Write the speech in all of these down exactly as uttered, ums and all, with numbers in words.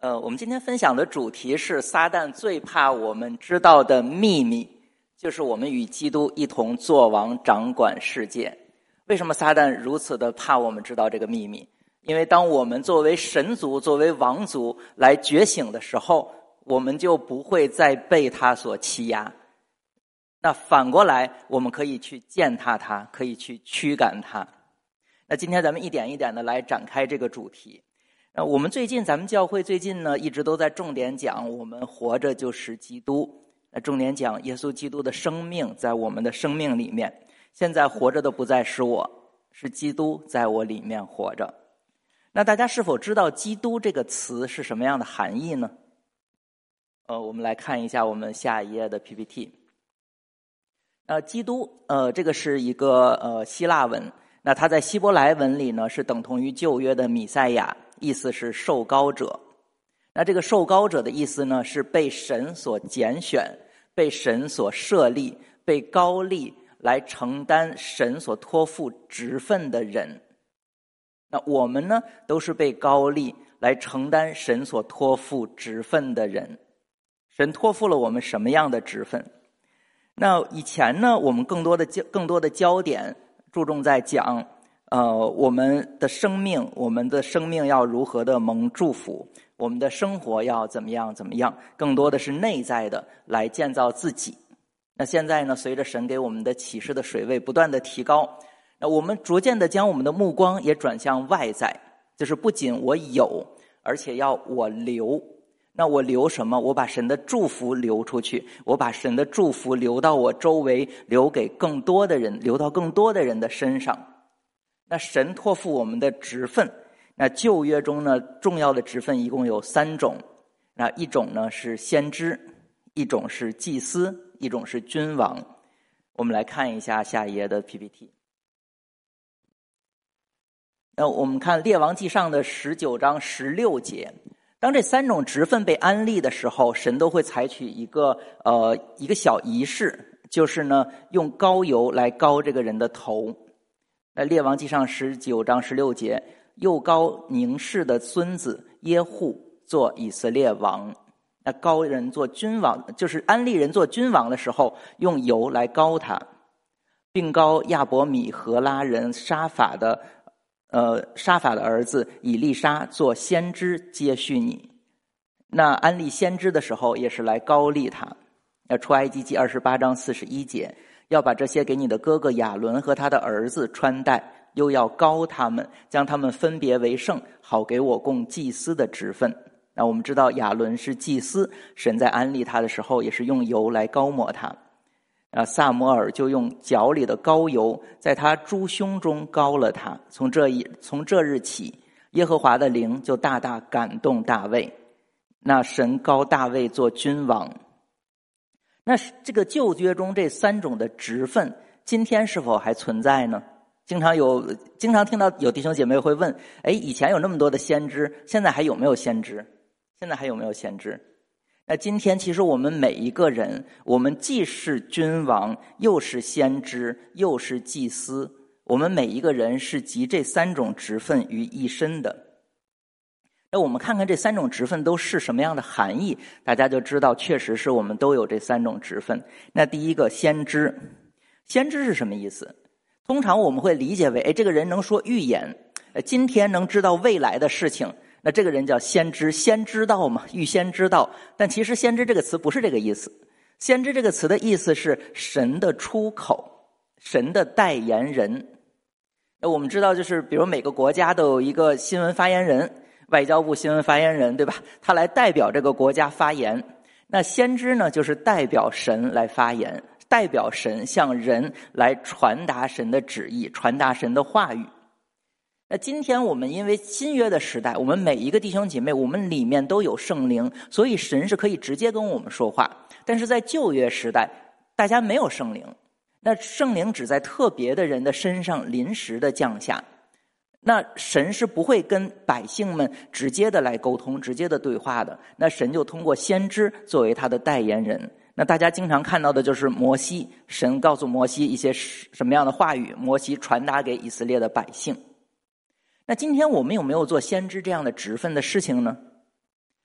呃，我们今天分享的主题是撒旦最怕我们知道的秘密，就是我们与基督一同作王掌管世界。为什么撒旦如此的怕我们知道这个秘密？因为当我们作为神族、作为王族来觉醒的时候，我们就不会再被他所欺压。那反过来，我们可以去践踏他，可以去驱赶他。那今天咱们一点一点的来展开这个主题。那我们最近咱们教会最近呢一直都在重点讲我们活着就是基督，那重点讲耶稣基督的生命在我们的生命里面。现在活着的不再是我，是基督在我里面活着。那大家是否知道基督这个词是什么样的含义呢？呃，我们来看一下我们下一页的 P P T。呃，基督呃这个是一个呃希腊文，那它在希伯来文里呢是等同于旧约的弥赛亚，意思是受膏者。那这个受膏者的意思呢是被神所拣选，被神所设立，被膏立来承担神所托付职分的人。那我们呢都是被膏立来承担神所托付职分的人。神托付了我们什么样的职分？那以前呢我们更多的更多的焦点注重在讲呃我们的生命，我们的生命要如何的蒙祝福，我们的生活要怎么样怎么样，更多的是内在的来建造自己。那现在呢，随着神给我们的启示的水位不断的提高，那我们逐渐的将我们的目光也转向外在，就是不仅我有，而且要我留。那我留什么？我把神的祝福留出去，我把神的祝福留到我周围，留给更多的人，留到更多的人的身上。那神托付我们的职分，那旧约中呢重要的职分一共有三种。那一种呢是先知，一种是祭司，一种是君王。我们来看一下下一页的 P P T。那我们看列王纪上的十九章十六节，当这三种职分被安立的时候，神都会采取一个呃一个小仪式，就是呢用膏油来膏这个人的头。那列王纪上十九章十六节，又膏宁氏的孙子耶户做以色列王。那膏人做君王，就是安立人做君王的时候，用油来膏他，并膏亚伯米和拉人沙法的呃沙法的儿子以利沙做先知接续你。那安立先知的时候也是来膏立他。那出埃及记二十八章四十一节，要把这些给你的哥哥亚伦和他的儿子穿戴，又要膏他们，将他们分别为圣，好给我供祭司的职分。那我们知道亚伦是祭司，神在安立他的时候也是用油来膏抹他。啊，撒母耳就用脚里的膏油在他猪胸中膏了他。从这一从这日起，耶和华的灵就大大感动大卫。那神膏大卫做君王。那这个旧约中这三种的职分，今天是否还存在呢？经常有经常听到有弟兄姐妹会问，哎，以前有那么多的先知，现在还有没有先知？现在还有没有先知？那今天其实我们每一个人，我们既是君王，又是先知，又是祭司，我们每一个人是集这三种职分于一身的。那我们看看这三种职分都是什么样的含义，大家就知道确实是我们都有这三种职分。那第一个先知，先知是什么意思？通常我们会理解为，哎，这个人能说预言，呃，今天能知道未来的事情，那这个人叫先知。先知道嘛，预先知道。但其实先知这个词不是这个意思。先知这个词的意思是神的出口，神的代言人。那我们知道，就是比如每个国家都有一个新闻发言人，外交部新闻发言人，对吧？他来代表这个国家发言。那先知呢，就是代表神来发言，代表神向人来传达神的旨意，传达神的话语。那今天我们因为新约的时代，我们每一个弟兄姐妹，我们里面都有圣灵，所以神是可以直接跟我们说话。但是在旧约时代，大家没有圣灵，那圣灵只在特别的人的身上临时的降下。那神是不会跟百姓们直接的来沟通，直接的对话的。那神就通过先知作为他的代言人。那大家经常看到的就是摩西，神告诉摩西一些什么样的话语，摩西传达给以色列的百姓。那今天我们有没有做先知这样的职分的事情呢？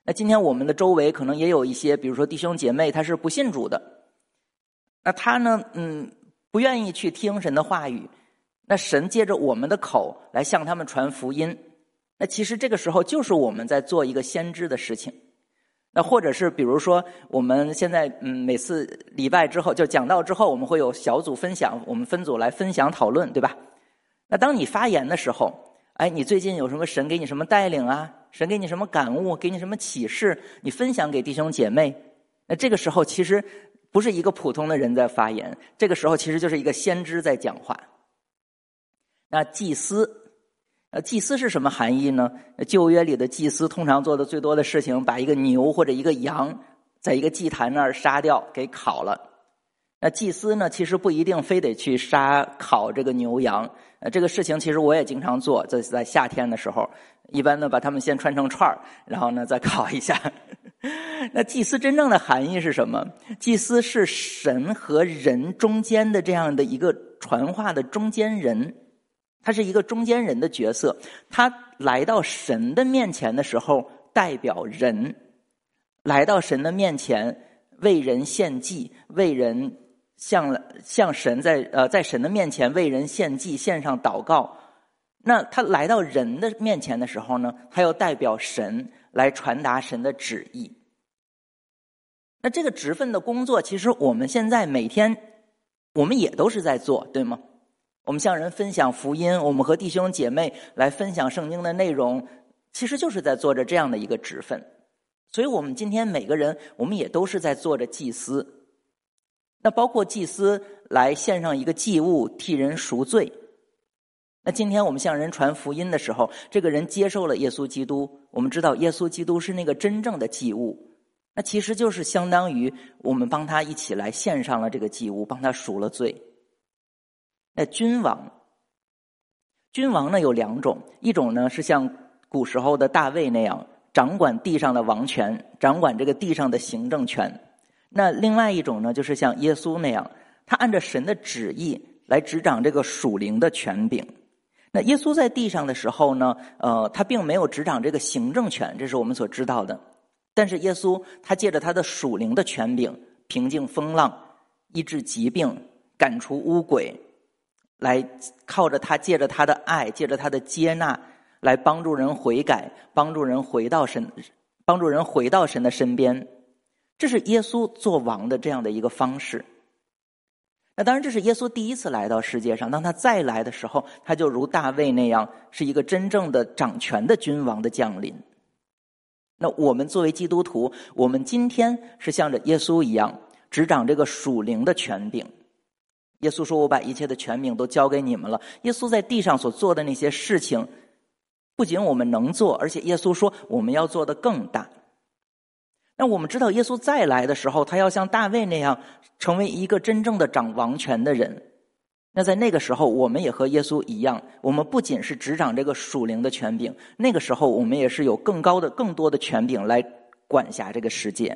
那今天我们的周围可能也有一些，比如说弟兄姐妹，他是不信主的，那他呢，嗯，不愿意去听神的话语，那神借着我们的口来向他们传福音，那其实这个时候就是我们在做一个先知的事情。那或者是比如说我们现在嗯每次礼拜之后就讲道之后，我们会有小组分享，我们分组来分享讨论，对吧？那当你发言的时候，哎，你最近有什么神给你什么带领啊？神给你什么感悟，给你什么启示，你分享给弟兄姐妹。那这个时候其实不是一个普通的人在发言，这个时候其实就是一个先知在讲话。那祭司，呃，祭司是什么含义呢？旧约里的祭司通常做的最多的事情，把一个牛或者一个羊在一个祭坛那儿杀掉，给烤了。那祭司呢，其实不一定非得去杀烤这个牛羊，呃，这个事情其实我也经常做，这是在夏天的时候，一般呢把它们先穿成串儿，然后呢再烤一下。那祭司真正的含义是什么？祭司是神和人中间的这样的一个传话的中间人，他是一个中间人的角色，他来到神的面前的时候代表人，来到神的面前为人献祭，为人向向神在呃在神的面前为人献祭，献上祷告。那他来到人的面前的时候呢，他又代表神来传达神的旨意。那这个职分的工作，其实我们现在每天我们也都是在做，对吗？我们向人分享福音，我们和弟兄姐妹来分享圣经的内容，其实就是在做着这样的一个职分。所以我们今天每个人，我们也都是在做着祭司。那包括祭司来献上一个祭物，替人赎罪。那今天我们向人传福音的时候，这个人接受了耶稣基督，我们知道耶稣基督是那个真正的祭物，那其实就是相当于我们帮他一起来献上了这个祭物，帮他赎了罪。那君王，君王呢有两种，一种呢是像古时候的大卫那样，掌管地上的王权，掌管这个地上的行政权。那另外一种呢，就是像耶稣那样，他按照神的旨意来执掌这个属灵的权柄。那耶稣在地上的时候呢，呃，他并没有执掌这个行政权，这是我们所知道的。但是耶稣他借着他的属灵的权柄，平静风浪，医治疾病，赶除污鬼，来靠着他，借着他的爱，借着他的接纳，来帮助人悔改，帮助人回到神，帮助人回到神的身边。这是耶稣做王的这样的一个方式。那当然这是耶稣第一次来到世界上，当他再来的时候，他就如大卫那样，是一个真正的掌权的君王的降临。那我们作为基督徒，我们今天是像着耶稣一样，执掌这个属灵的权柄。耶稣说，我把一切的权柄都交给你们了。耶稣在地上所做的那些事情，不仅我们能做，而且耶稣说我们要做得更大。那我们知道耶稣再来的时候，他要像大卫那样成为一个真正的掌王权的人。那在那个时候，我们也和耶稣一样，我们不仅是执掌这个属灵的权柄，那个时候我们也是有更高的更多的权柄来管辖这个世界。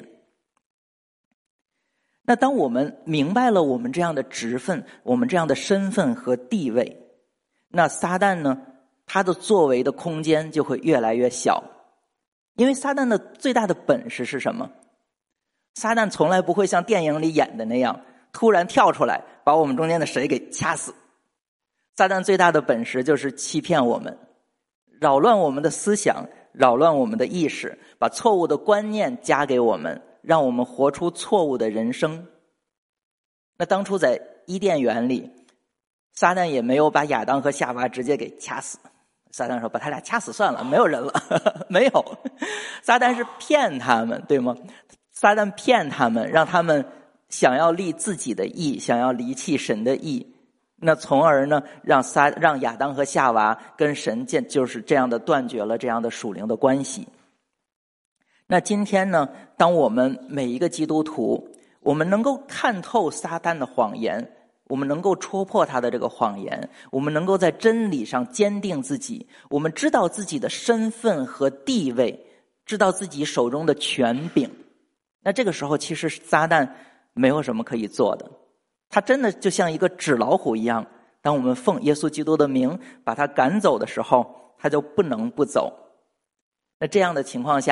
那当我们明白了我们这样的职分，我们这样的身份和地位，那撒旦呢，他的作为的空间就会越来越小。因为撒旦的最大的本事是什么？撒旦从来不会像电影里演的那样突然跳出来把我们中间的谁给掐死。撒旦最大的本事就是欺骗我们，扰乱我们的思想，扰乱我们的意识，把错误的观念加给我们，让我们活出错误的人生。那当初在伊甸园里，撒旦也没有把亚当和夏娃直接给掐死。撒旦说把他俩掐死算了，没有人了。没有，撒旦是骗他们，对吗？撒旦骗他们，让他们想要立自己的义，想要离弃神的义，那从而呢让撒让亚当和夏娃跟神见就是这样的断绝了这样的属灵的关系。那今天呢，当我们每一个基督徒，我们能够看透撒旦的谎言，我们能够戳破他的这个谎言，我们能够在真理上坚定自己，我们知道自己的身份和地位，知道自己手中的权柄，那这个时候其实撒旦没有什么可以做的，他真的就像一个纸老虎一样，当我们奉耶稣基督的名把他赶走的时候，他就不能不走。那这样的情况下，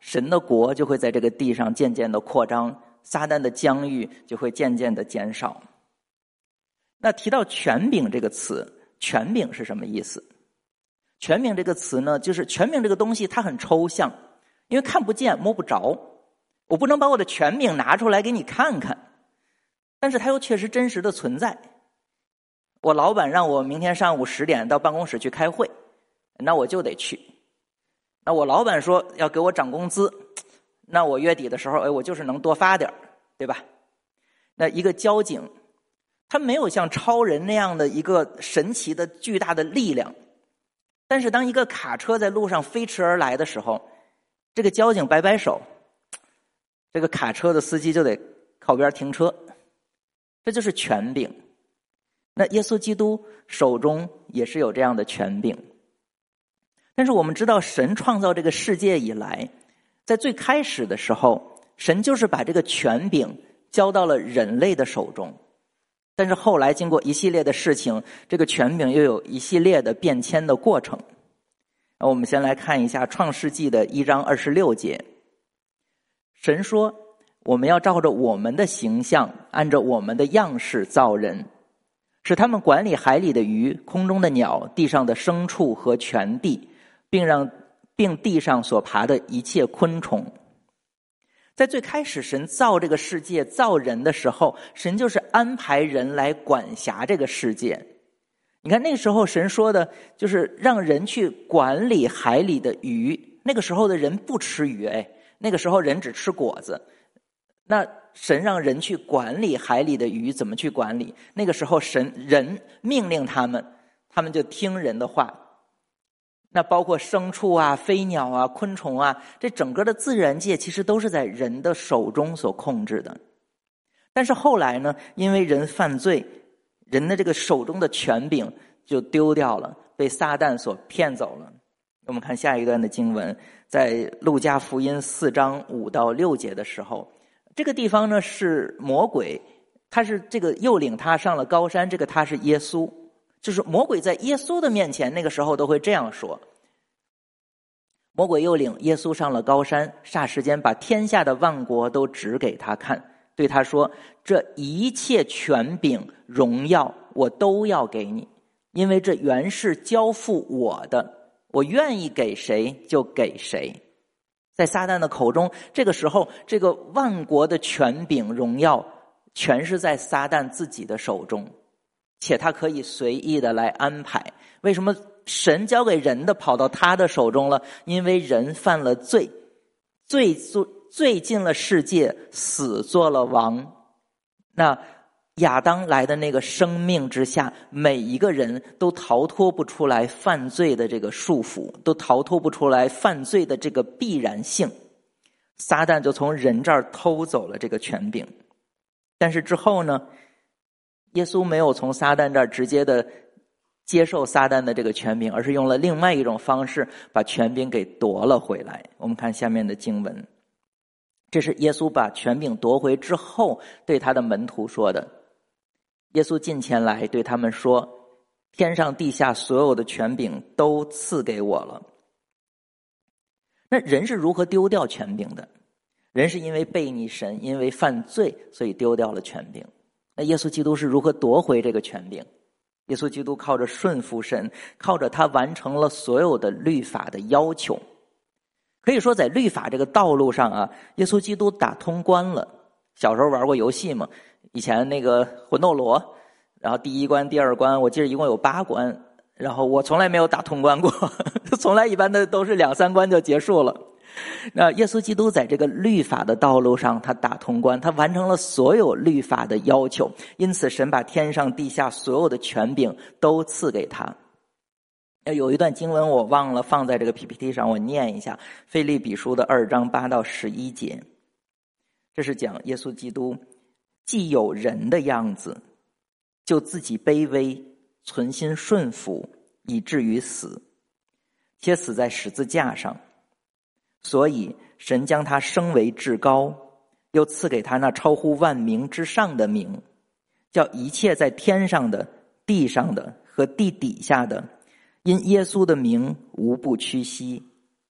神的国就会在这个地上渐渐的扩张，撒旦的疆域就会渐渐的减少。那提到权柄这个词，权柄是什么意思？权柄这个词呢，就是权柄这个东西它很抽象，因为看不见摸不着，我不能把我的权柄拿出来给你看看，但是它又确实真实的存在。我老板让我明天上午十点到办公室去开会，那我就得去。那我老板说要给我涨工资，那我月底的时候，哎，我就是能多发点，对吧？那一个交警，他没有像超人那样的一个神奇的巨大的力量，但是当一个卡车在路上飞驰而来的时候，这个交警摆摆手，这个卡车的司机就得靠边停车，这就是权柄。那耶稣基督手中也是有这样的权柄。但是我们知道，神创造这个世界以来，在最开始的时候，神就是把这个权柄交到了人类的手中。但是后来经过一系列的事情，这个权柄又有一系列的变迁的过程。那我们先来看一下创世纪的一章二十六节。神说，我们要照着我们的形象，按照我们的样式造人，使他们管理海里的鱼、空中的鸟、地上的牲畜和全地，并让并地上所爬的一切昆虫。在最开始神造这个世界造人的时候，神就是安排人来管辖这个世界。你看那时候神说的就是让人去管理海里的鱼，那个时候的人不吃鱼，哎，那个时候人只吃果子。那神让人去管理海里的鱼，怎么去管理？那个时候神人命令他们，他们就听人的话。那包括牲畜啊、飞鸟啊、昆虫啊，这整个的自然界其实都是在人的手中所控制的。但是后来呢，因为人犯罪，人的这个手中的权柄就丢掉了，被撒旦所骗走了。我们看下一段的经文，在路加福音四章五到六节的时候，这个地方呢是魔鬼，他是这个诱领他上了高山，这个他是耶稣。就是魔鬼在耶稣的面前，那个时候都会这样说。魔鬼又领耶稣上了高山，霎时间把天下的万国都指给他看，对他说，这一切权柄荣耀我都要给你，因为这原是交付我的，我愿意给谁就给谁。在撒旦的口中，这个时候这个万国的权柄荣耀全是在撒旦自己的手中，且他可以随意的来安排。为什么神交给人的跑到他的手中了？因为人犯了罪，罪罪进了世界，死做了王。那亚当来的那个生命之下，每一个人都逃脱不出来犯罪的这个束缚，都逃脱不出来犯罪的这个必然性。撒旦就从人这儿偷走了这个权柄。但是之后呢，耶稣没有从撒旦这儿直接的接受撒旦的这个权柄，而是用了另外一种方式把权柄给夺了回来。我们看下面的经文，这是耶稣把权柄夺回之后对他的门徒说的。耶稣近前来对他们说，天上地下所有的权柄都赐给我了。那人是如何丢掉权柄的？人是因为悖逆神，因为犯罪，所以丢掉了权柄。那耶稣基督是如何夺回这个权柄？耶稣基督靠着顺服神，靠着他完成了所有的律法的要求。可以说在律法这个道路上啊，耶稣基督打通关了。小时候玩过游戏嘛，以前那个魂斗罗，然后第一关第二关我记得一共有八关，然后我从来没有打通关过从来一般的都是两三关就结束了。那耶稣基督在这个律法的道路上他打通关，他完成了所有律法的要求，因此神把天上地下所有的权柄都赐给他。有一段经文我忘了放在这个 P P T 上，我念一下，腓立比书的二章八到十一节。这是讲耶稣基督既有人的样子，就自己卑微，存心顺服，以至于死，且死在十字架上。所以神将他升为至高，又赐给他那超乎万名之上的名，叫一切在天上的、地上的和地底下的，因耶稣的名无不屈膝，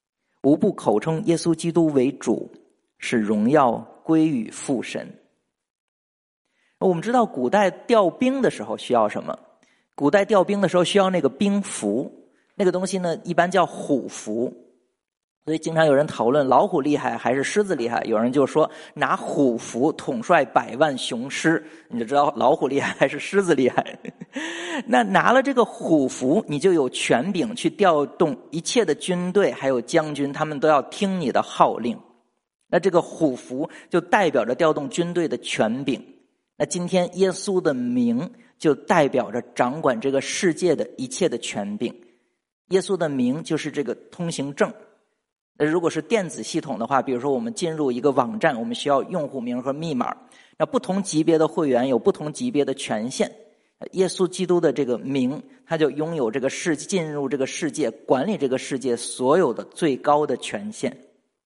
无不口称耶稣基督为主，使荣耀归于父神。我们知道古代调兵的时候需要什么？古代调兵的时候需要那个兵符，那个东西呢一般叫虎符。所以经常有人讨论老虎厉害还是狮子厉害，有人就说拿虎符统帅百万雄师，你就知道老虎厉害还是狮子厉害。那拿了这个虎符，你就有权柄去调动一切的军队还有将军，他们都要听你的号令。那这个虎符就代表着调动军队的权柄。那今天耶稣的名就代表着掌管这个世界的一切的权柄。耶稣的名就是这个通行证。那如果是电子系统的话，比如说我们进入一个网站，我们需要用户名和密码。那不同级别的会员有不同级别的权限。耶稣基督的这个名，他就拥有这个世进入这个世界，管理这个世界所有的最高的权限。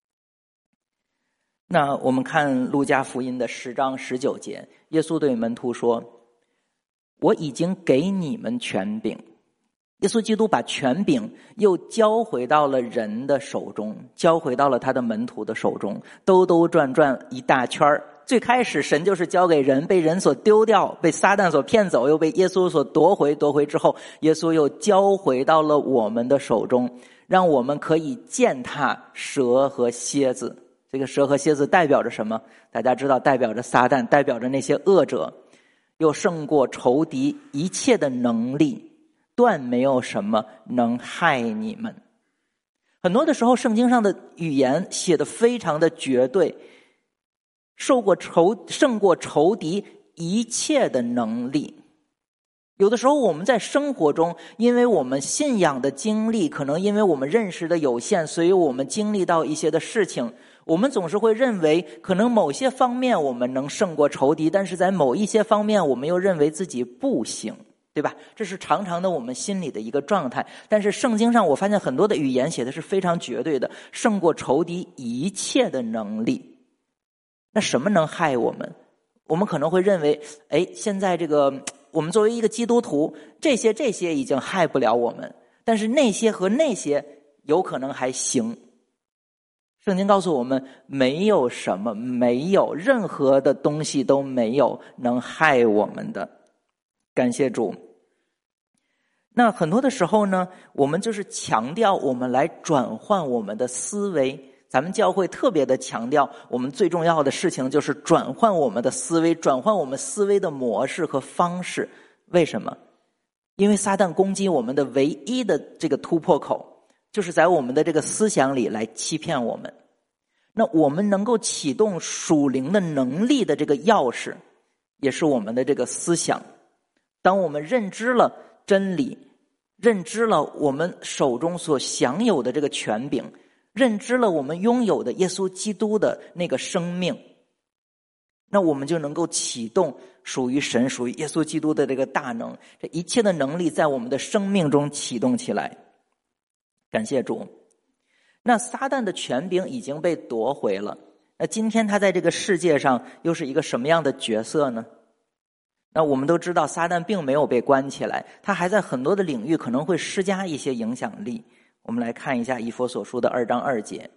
那我们看路加福音的十章十九节，耶稣对门徒说：“我已经给你们权柄。”耶稣基督把权柄又交回到了人的手中，交回到了他的门徒的手中，兜兜转转一大圈儿。最开始神就是交给人，被人所丢掉，被撒旦所骗走，又被耶稣所夺回，夺回之后耶稣又交回到了我们的手中，让我们可以践踏蛇和蝎子。这个蛇和蝎子代表着什么？大家知道，代表着撒旦，代表着那些恶者，又胜过仇敌一切的能力，断没有什么能害你们。很多的时候圣经上的语言写得非常的绝对，受过仇胜过仇敌一切的能力。有的时候我们在生活中，因为我们信仰的经历，可能因为我们认识的有限，所以我们经历到一些的事情，我们总是会认为可能某些方面我们能胜过仇敌，但是在某一些方面我们又认为自己不行，对吧？这是常常的我们心里的一个状态。但是圣经上我发现很多的语言写的是非常绝对的，胜过仇敌一切的能力。那什么能害我们？我们可能会认为，哎，现在这个我们作为一个基督徒，这些这些已经害不了我们，但是那些和那些有可能还行。圣经告诉我们，没有什么，没有任何的东西都没有能害我们的。感谢主。那很多的时候呢，我们就是强调我们来转换我们的思维。咱们教会特别的强调，我们最重要的事情就是转换我们的思维，转换我们思维的模式和方式。为什么？因为撒旦攻击我们的唯一的这个突破口，就是在我们的这个思想里来欺骗我们。那我们能够启动属灵的能力的这个钥匙，也是我们的这个思想。当我们认知了真理，认知了我们手中所享有的这个权柄，认知了我们拥有的耶稣基督的那个生命，那我们就能够启动属于神、属于耶稣基督的这个大能，这一切的能力在我们的生命中启动起来。感谢主。那撒旦的权柄已经被夺回了，那今天他在这个世界上又是一个什么样的角色呢？那我们都知道，撒旦并没有被关起来，他还在很多的领域可能会施加一些影响力。我们来看一下以弗所书的二章二节。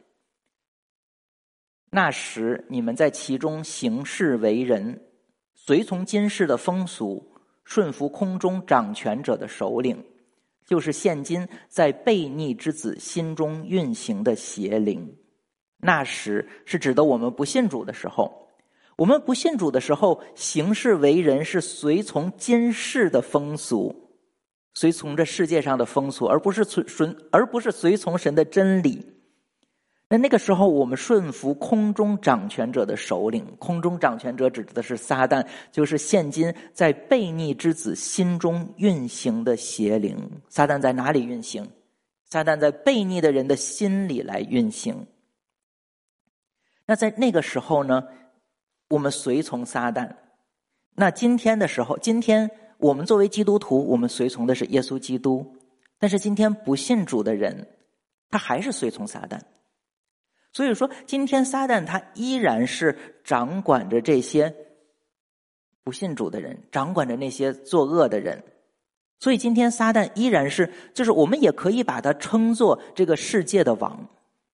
那时你们在其中行事为人，随从今世的风俗，顺服空中掌权者的首领，就是现今在悖逆之子心中运行的邪灵。那时是指的我们不信主的时候，我们不信主的时候行事为人是随从今世的风俗，随从这世界上的风俗，而不是顺而不是随从神的真理。那那个时候我们顺服空中掌权者的首领，空中掌权者指的是撒旦，就是现今在悖逆之子心中运行的邪灵。撒旦在哪里运行？撒旦在悖逆的人的心里来运行。那在那个时候呢，我们随从撒旦。那今天的时候，今天我们作为基督徒，我们随从的是耶稣基督，但是今天不信主的人，他还是随从撒旦。所以说今天撒旦他依然是掌管着这些不信主的人，掌管着那些作恶的人。所以今天撒旦依然是，就是我们也可以把它称作这个世界的王。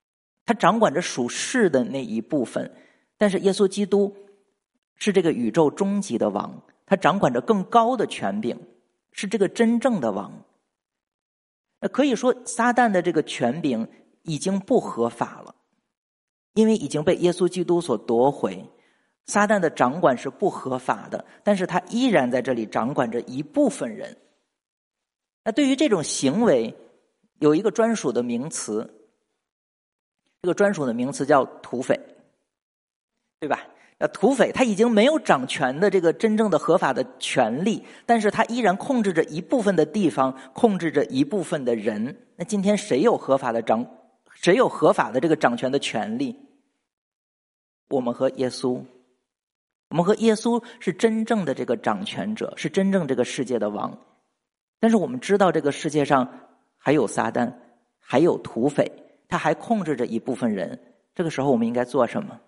他掌管着属世的那一部分，但是耶稣基督是这个宇宙终极的王，他掌管着更高的权柄，是这个真正的王。那可以说撒旦的这个权柄已经不合法了，因为已经被耶稣基督所夺回。撒旦的掌管是不合法的，但是他依然在这里掌管着一部分人。那对于这种行为有一个专属的名词，这个专属的名词叫土匪，对吧？那土匪他已经没有掌权的这个真正的合法的权利，但是他依然控制着一部分的地方，控制着一部分的人。那今天谁有合法的掌谁有合法的这个掌权的权利？我们和耶稣，我们和耶稣是真正的这个掌权者，是真正这个世界的王。但是我们知道这个世界上还有撒旦，还有土匪，他还控制着一部分人。这个时候我们应该做什么？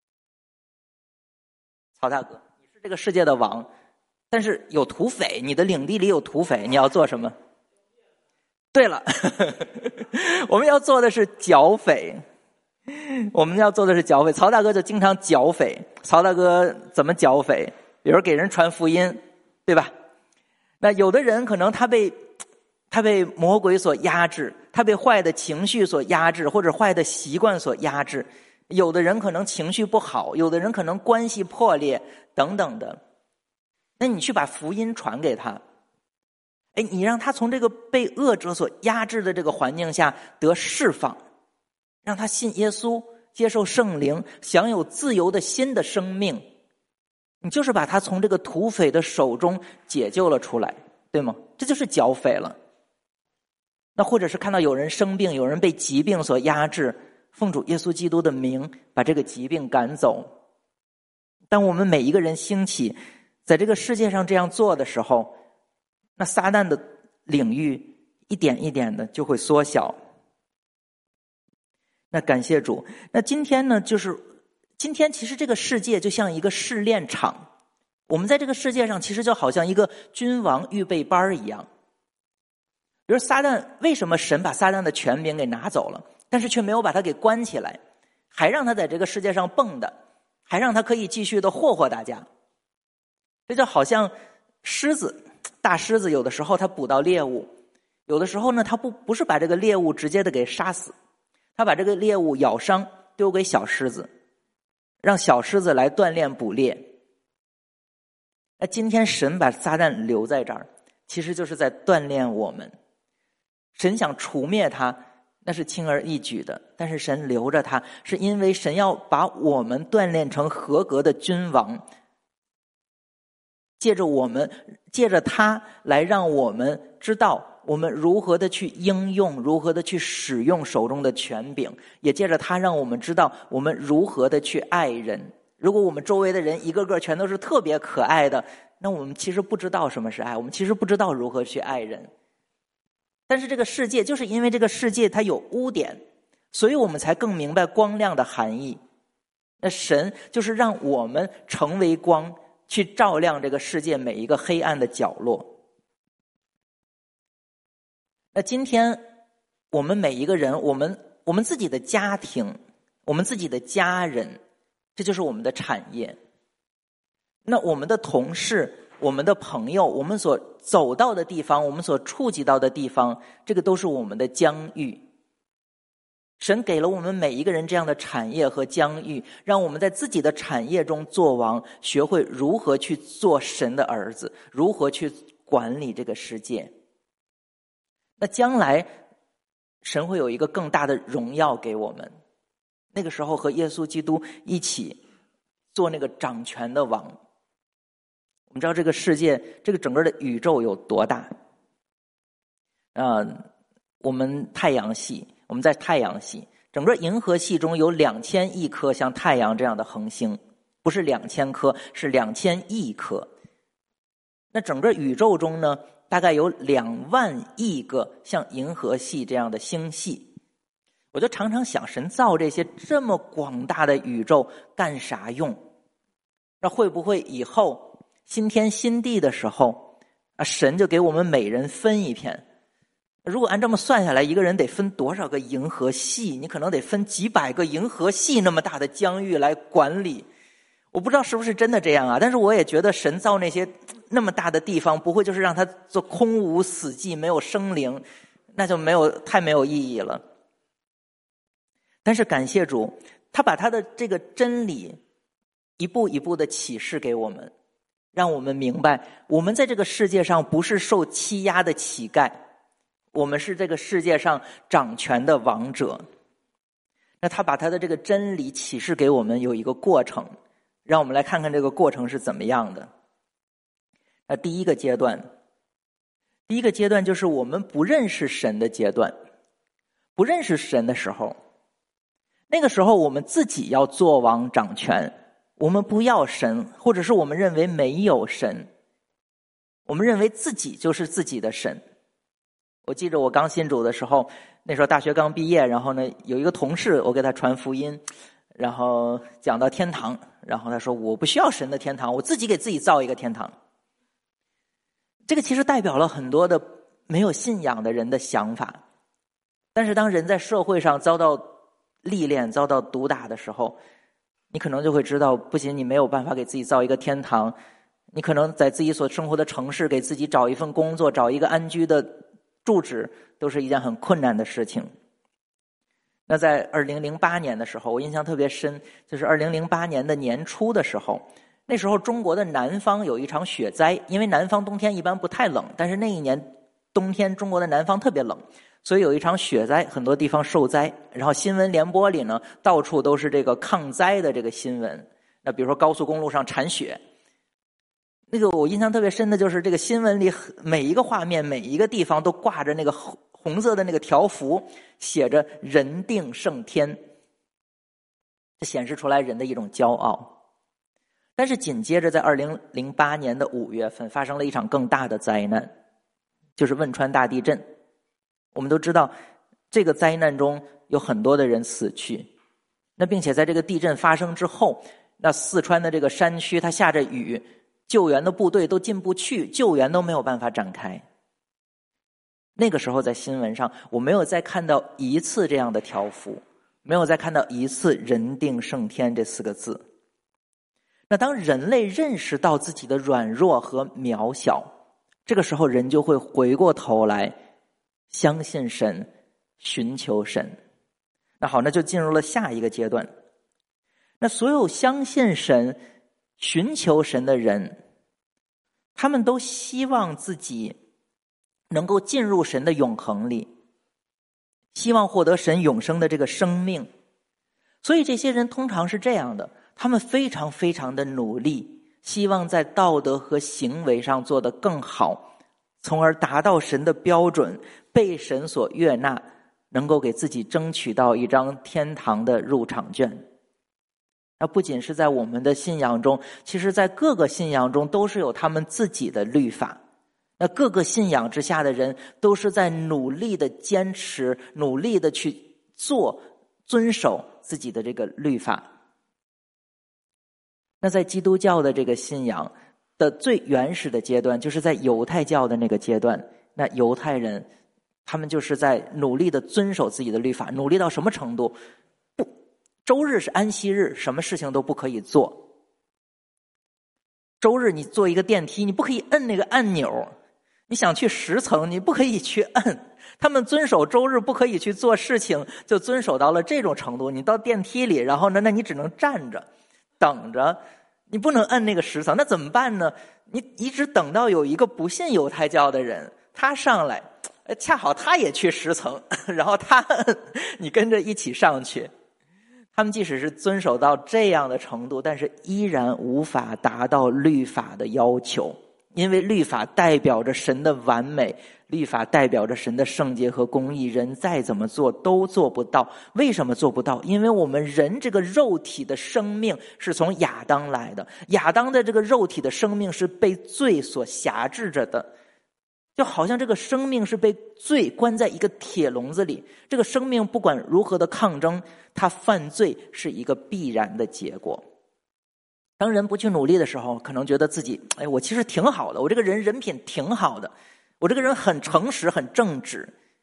曹大哥，你是这个世界的王，但是有土匪，你的领地里有土匪，你要做什么？对了，我们要做的是剿匪。我们要做的是剿匪。曹大哥就经常剿匪。曹大哥怎么剿匪？比如给人传福音，对吧？那有的人可能他被他被魔鬼所压制，他被坏的情绪所压制，或者坏的习惯所压制。有的人可能情绪不好，有的人可能关系破裂等等的。那你去把福音传给他，哎，你让他从这个被恶者所压制的这个环境下得释放，让他信耶稣，接受圣灵，享有自由的新的生命。你就是把他从这个土匪的手中解救了出来，对吗？这就是剿匪了。那或者是看到有人生病，有人被疾病所压制，奉主耶稣基督的名把这个疾病赶走。当我们每一个人兴起在这个世界上这样做的时候，那撒旦的领域一点一点的就会缩小。那感谢主。那今天呢，就是今天其实这个世界就像一个试炼场，我们在这个世界上其实就好像一个君王预备班一样。比如撒旦，为什么神把撒旦的权柄给拿走了，但是却没有把他给关起来，还让他在这个世界上蹦跶，还让他可以继续的霍霍大家？这就好像狮子，大狮子有的时候他捕到猎物，有的时候呢他不不是把这个猎物直接的给杀死，他把这个猎物咬伤丢给小狮子，让小狮子来锻炼捕猎。那今天神把撒旦留在这儿，其实就是在锻炼我们。神想除灭他，那是轻而易举的，但是神留着他，是因为神要把我们锻炼成合格的君王，借着我们，借着他来让我们知道我们如何的去应用，如何的去使用手中的权柄，也借着他让我们知道我们如何的去爱人。如果我们周围的人一个个全都是特别可爱的，那我们其实不知道什么是爱，我们其实不知道如何去爱人。但是这个世界，就是因为这个世界它有污点，所以我们才更明白光亮的含义。那神就是让我们成为光，去照亮这个世界每一个黑暗的角落。那今天我们每一个人，我们我们自己的家庭，我们自己的家人，这就是我们的产业。那我们的同事，我们的朋友，我们所走到的地方，我们所触及到的地方，这个都是我们的疆域。神给了我们每一个人这样的产业和疆域，让我们在自己的产业中做王，学会如何去做神的儿子，如何去管理这个世界。那将来神会有一个更大的荣耀给我们，那个时候和耶稣基督一起做那个掌权的王。我们知道这个世界，这个整个的宇宙有多大？呃，我们太阳系，我们在太阳系，整个银河系中有两千亿颗像太阳这样的恒星，不是两千颗，是两千亿颗。那整个宇宙中呢，大概有两万亿个像银河系这样的星系。我就常常想，神造这些这么广大的宇宙干啥用？那会不会以后新天新地的时候啊，神就给我们每人分一片， 如果按这么算下来，一个人得分多少个银河系？你可能得分几百个银河系那么大的疆域来管理。我不知道是不是真的这样啊，但是我也觉得神造那些那么大的地方，不会就是让它做空无死寂，没有生灵，那就没有太没有意义了。但是感谢主，他把他的这个真理一步一步的启示给我们，让我们明白，我们在这个世界上不是受欺压的乞丐，我们是这个世界上掌权的王者。那他把他的这个真理启示给我们有一个过程，让我们来看看这个过程是怎么样的。那第一个阶段，第一个阶段就是我们不认识神的阶段。不认识神的时候，那个时候我们自己要做王掌权，我们不要神，或者是我们认为没有神，我们认为自己就是自己的神。我记得我刚信主的时候，那时候大学刚毕业，然后呢有一个同事，我给他传福音，然后讲到天堂，然后他说我不需要神的天堂，我自己给自己造一个天堂。这个其实代表了很多的没有信仰的人的想法。但是当人在社会上遭到历练，遭到毒打的时候，你可能就会知道，不仅你没有办法给自己造一个天堂，你可能在自己所生活的城市给自己找一份工作，找一个安居的住址，都是一件很困难的事情。那在二零零八年的时候，我印象特别深，就是二零零八年的年初的时候，那时候中国的南方有一场雪灾，因为南方冬天一般不太冷，但是那一年冬天中国的南方特别冷，所以有一场雪灾，很多地方受灾。然后新闻联播里呢，到处都是这个抗灾的这个新闻。那比如说高速公路上铲雪，那个我印象特别深的就是这个新闻里每一个画面，每一个地方都挂着那个红色的那个条幅，写着人定胜天，这显示出来人的一种骄傲。但是紧接着在二零零八年的五月份发生了一场更大的灾难，就是汶川大地震。我们都知道这个灾难中有很多的人死去，那并且在这个地震发生之后，那四川的这个山区它下着雨，救援的部队都进不去，救援都没有办法展开。那个时候在新闻上我没有再看到一次这样的条幅，没有再看到一次人定胜天这四个字。那当人类认识到自己的软弱和渺小，这个时候人就会回过头来相信神，寻求神。那好，那就进入了下一个阶段。那所有相信神、寻求神的人，他们都希望自己能够进入神的永恒里，希望获得神永生的这个生命。所以这些人通常是这样的，他们非常非常的努力，希望在道德和行为上做得更好，从而达到神的标准，被神所悦纳，能够给自己争取到一张天堂的入场券。那不仅是在我们的信仰中，其实在各个信仰中都是有他们自己的律法。那各个信仰之下的人都是在努力的坚持，努力的去做，遵守自己的这个律法。那在基督教的这个信仰的最原始的阶段，就是在犹太教的那个阶段，那犹太人他们就是在努力的遵守自己的律法，努力到什么程度？不，周日是安息日，什么事情都不可以做。周日你坐一个电梯，你不可以摁那个按钮，你想去十层，你不可以去摁。他们遵守周日不可以去做事情，就遵守到了这种程度。你到电梯里，然后呢，那你只能站着等着，你不能摁那个十层，那怎么办呢？你一直等到有一个不信犹太教的人，他上来，恰好他也去十层，然后他摁，你跟着一起上去。他们即使是遵守到这样的程度，但是依然无法达到律法的要求，因为律法代表着神的完美，律法代表着神的圣洁和公义，人再怎么做都做不到。为什么做不到？因为我们人这个肉体的生命是从亚当来的，亚当的这个肉体的生命是被罪所辖制着的，就好像这个生命是被罪关在一个铁笼子里，这个生命不管如何的抗争，他犯罪是一个必然的结果。当人不去努力的时候，可能觉得自己，哎，我其实挺好的，我这个人人品挺好的，我这个人很诚实很正直。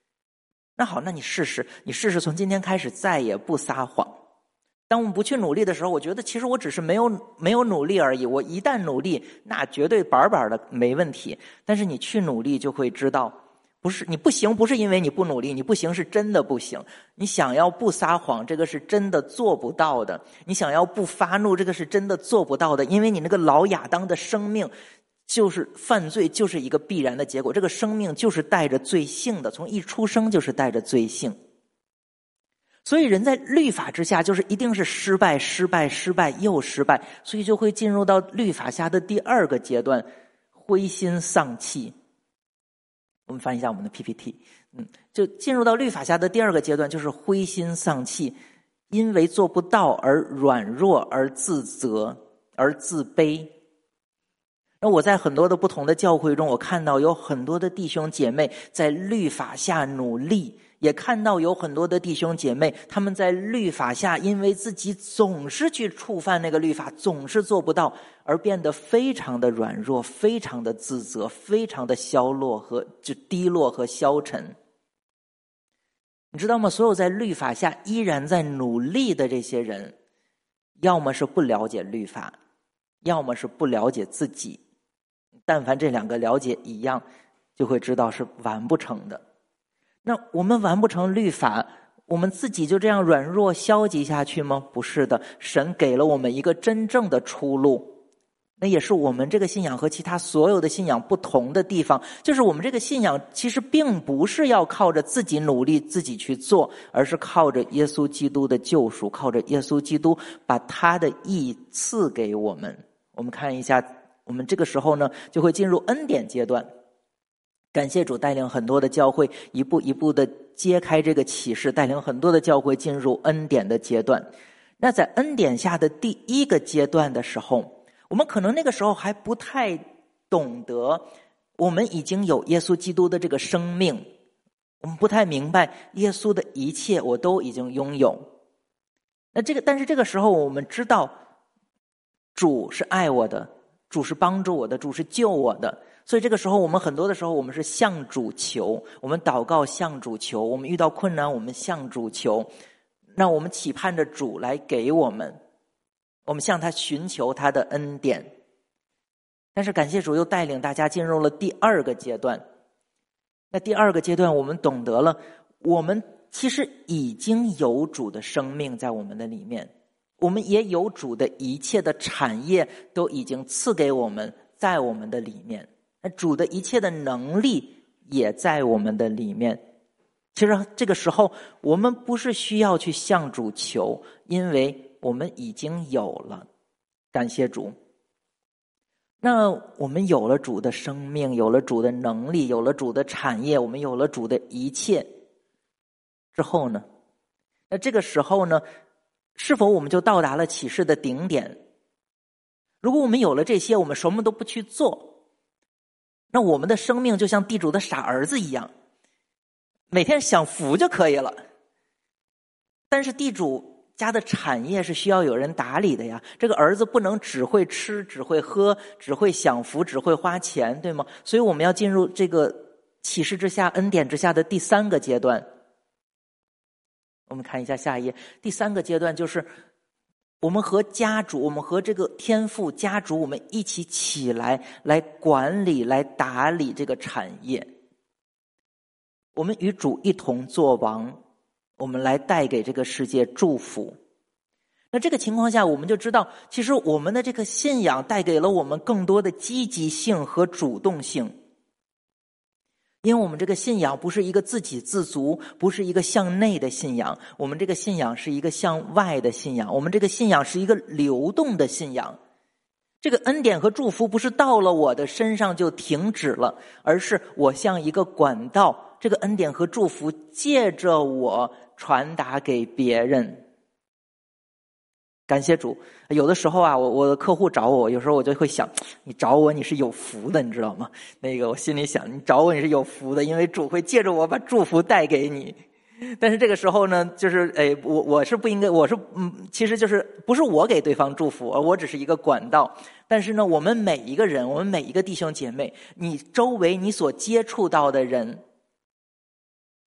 那好，那你试试，你试试从今天开始再也不撒谎。当我们不去努力的时候，我觉得其实我只是没有没有努力而已。我一旦努力，那绝对板板的没问题。但是你去努力，就会知道，不是你不行，不是因为你不努力，你不行是真的不行。你想要不撒谎，这个是真的做不到的。你想要不发怒，这个是真的做不到的。因为你那个老亚当的生命，就是犯罪，就是一个必然的结果。这个生命就是带着罪性的，从一出生就是带着罪性。所以人在律法之下，就是一定是失败失败失败又失败，所以就会进入到律法下的第二个阶段，灰心丧气。我们翻一下我们的 P P T， 嗯，就进入到律法下的第二个阶段，就是灰心丧气，因为做不到而软弱，而自责，而自卑。那我在很多的不同的教会中，我看到有很多的弟兄姐妹在律法下努力，也看到有很多的弟兄姐妹他们在律法下，因为自己总是去触犯那个律法，总是做不到，而变得非常的软弱，非常的自责，非常的消落和就低落和消沉。你知道吗？所有在律法下依然在努力的这些人，要么是不了解律法，要么是不了解自己。但凡这两个了解一样，就会知道是完不成的。那我们完不成律法，我们自己就这样软弱消极下去吗？不是的，神给了我们一个真正的出路。那也是我们这个信仰和其他所有的信仰不同的地方，就是我们这个信仰其实并不是要靠着自己努力自己去做，而是靠着耶稣基督的救赎，靠着耶稣基督把他的义赐给我们。我们看一下，我们这个时候呢，就会进入恩典阶段。感谢主带领很多的教会一步一步的揭开这个启示，带领很多的教会进入恩典的阶段。那在恩典下的第一个阶段的时候，我们可能那个时候还不太懂得我们已经有耶稣基督的这个生命，我们不太明白耶稣的一切我都已经拥有。那这个但是这个时候我们知道主是爱我的，主是帮助我的，主是救我的。所以这个时候我们很多的时候我们是向主求，我们祷告向主求，我们遇到困难我们向主求，那我们期盼着主来给我们，我们向他寻求他的恩典。但是感谢主又带领大家进入了第二个阶段。那第二个阶段我们懂得了，我们其实已经有主的生命在我们的里面，我们也有主的一切的产业都已经赐给我们，在我们的里面。那主的一切的能力也在我们的里面。其实这个时候我们不是需要去向主求，因为我们已经有了。感谢主。那我们有了主的生命，有了主的能力，有了主的产业，我们有了主的一切之后呢，那这个时候呢，是否我们就到达了启示的顶点？如果我们有了这些，我们什么都不去做，那我们的生命就像地主的傻儿子一样，每天享福就可以了。但是地主家的产业是需要有人打理的呀，这个儿子不能只会吃，只会喝，只会享福，只会花钱，对吗？所以我们要进入这个启示之下，恩典之下的第三个阶段。我们看一下下一页，第三个阶段就是我们和家主，我们和这个天父家主，我们一起起来，来管理，来打理这个产业。我们与主一同作王，我们来带给这个世界祝福。那这个情况下，我们就知道，其实我们的这个信仰带给了我们更多的积极性和主动性。因为我们这个信仰不是一个自给自足，不是一个向内的信仰，我们这个信仰是一个向外的信仰，我们这个信仰是一个流动的信仰。这个恩典和祝福不是到了我的身上就停止了，而是我像一个管道，这个恩典和祝福借着我传达给别人。感谢主。有的时候啊，我我的客户找我，有时候我就会想，你找我你是有福的，你知道吗？那个我心里想，你找我你是有福的，因为主会借着我把祝福带给你。但是这个时候呢，就是哎，我我是不应该，我是嗯，其实就是不是我给对方祝福，而我只是一个管道。但是呢，我们每一个人，我们每一个弟兄姐妹，你周围你所接触到的人，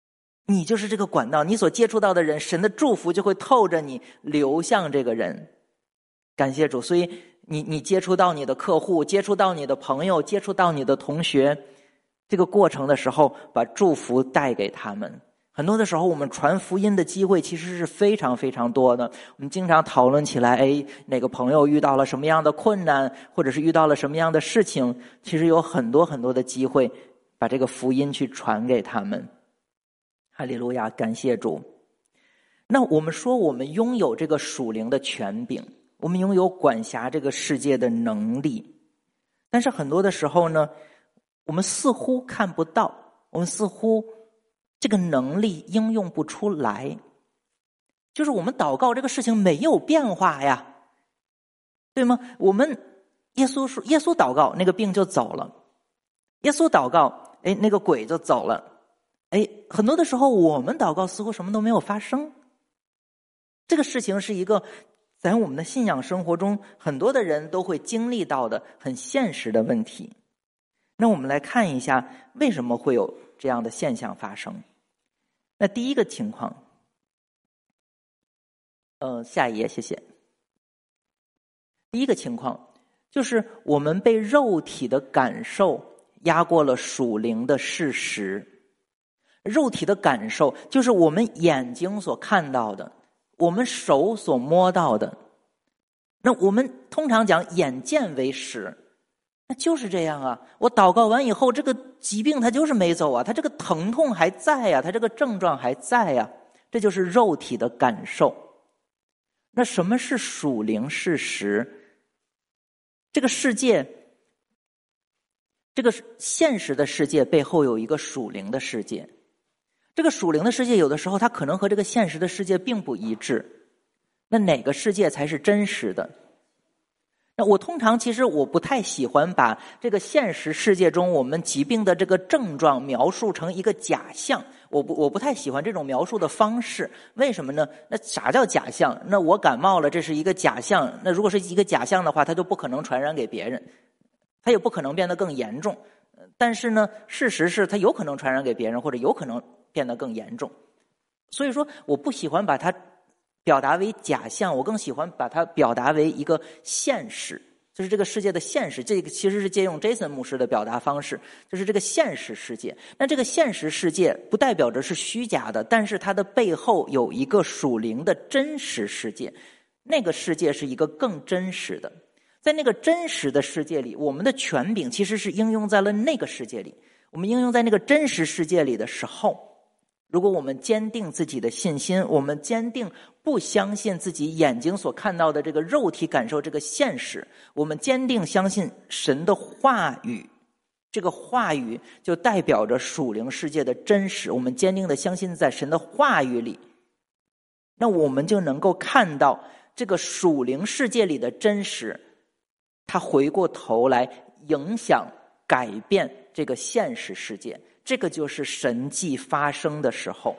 你就是这个管道，你所接触到的人，神的祝福就会透着你流向这个人。感谢主，所以你你接触到你的客户，接触到你的朋友，接触到你的同学，这个过程的时候，把祝福带给他们。很多的时候，我们传福音的机会其实是非常非常多的。我们经常讨论起来，哎，哪个朋友遇到了什么样的困难，或者是遇到了什么样的事情，其实有很多很多的机会把这个福音去传给他们。哈利路亚，感谢主。那我们说我们拥有这个属灵的权柄，我们拥有管辖这个世界的能力，但是很多的时候呢，我们似乎看不到，我们似乎这个能力应用不出来。就是我们祷告这个事情没有变化呀，对吗？我们耶稣说，耶稣祷告那个病就走了，耶稣祷告，哎，那个鬼就走了。哎，很多的时候我们祷告似乎什么都没有发生。这个事情是一个在我们的信仰生活中很多的人都会经历到的很现实的问题。那我们来看一下为什么会有这样的现象发生。那第一个情况，呃，下一页谢谢。第一个情况就是我们被肉体的感受压过了属灵的事实。肉体的感受就是我们眼睛所看到的，我们手所摸到的。那我们通常讲眼见为实，那就是这样啊。我祷告完以后，这个疾病它就是没走啊，它这个疼痛还在啊，它这个症状还在啊，这就是肉体的感受。那什么是属灵事实？这个世界，这个现实的世界背后有一个属灵的世界。这个属灵的世界有的时候它可能和这个现实的世界并不一致。那哪个世界才是真实的？那我通常其实我不太喜欢把这个现实世界中我们疾病的这个症状描述成一个假象，我不我不太喜欢这种描述的方式。为什么呢？那啥叫假象？那我感冒了，这是一个假象。那如果是一个假象的话，它就不可能传染给别人，它也不可能变得更严重。但是呢，事实是它有可能传染给别人，或者有可能变得更严重。所以说我不喜欢把它表达为假象，我更喜欢把它表达为一个现实，就是这个世界的现实。这个其实是借用 Jason 牧师的表达方式，就是这个现实世界。那这个现实世界不代表着是虚假的，但是它的背后有一个属灵的真实世界，那个世界是一个更真实的。在那个真实的世界里，我们的权柄其实是应用在了那个世界里。我们应用在那个真实世界里的时候，如果我们坚定自己的信心，我们坚定不相信自己眼睛所看到的这个肉体感受这个现实，我们坚定相信神的话语，这个话语就代表着属灵世界的真实。我们坚定的相信在神的话语里，那我们就能够看到这个属灵世界里的真实，它回过头来影响改变这个现实世界。这个就是神迹发生的时候。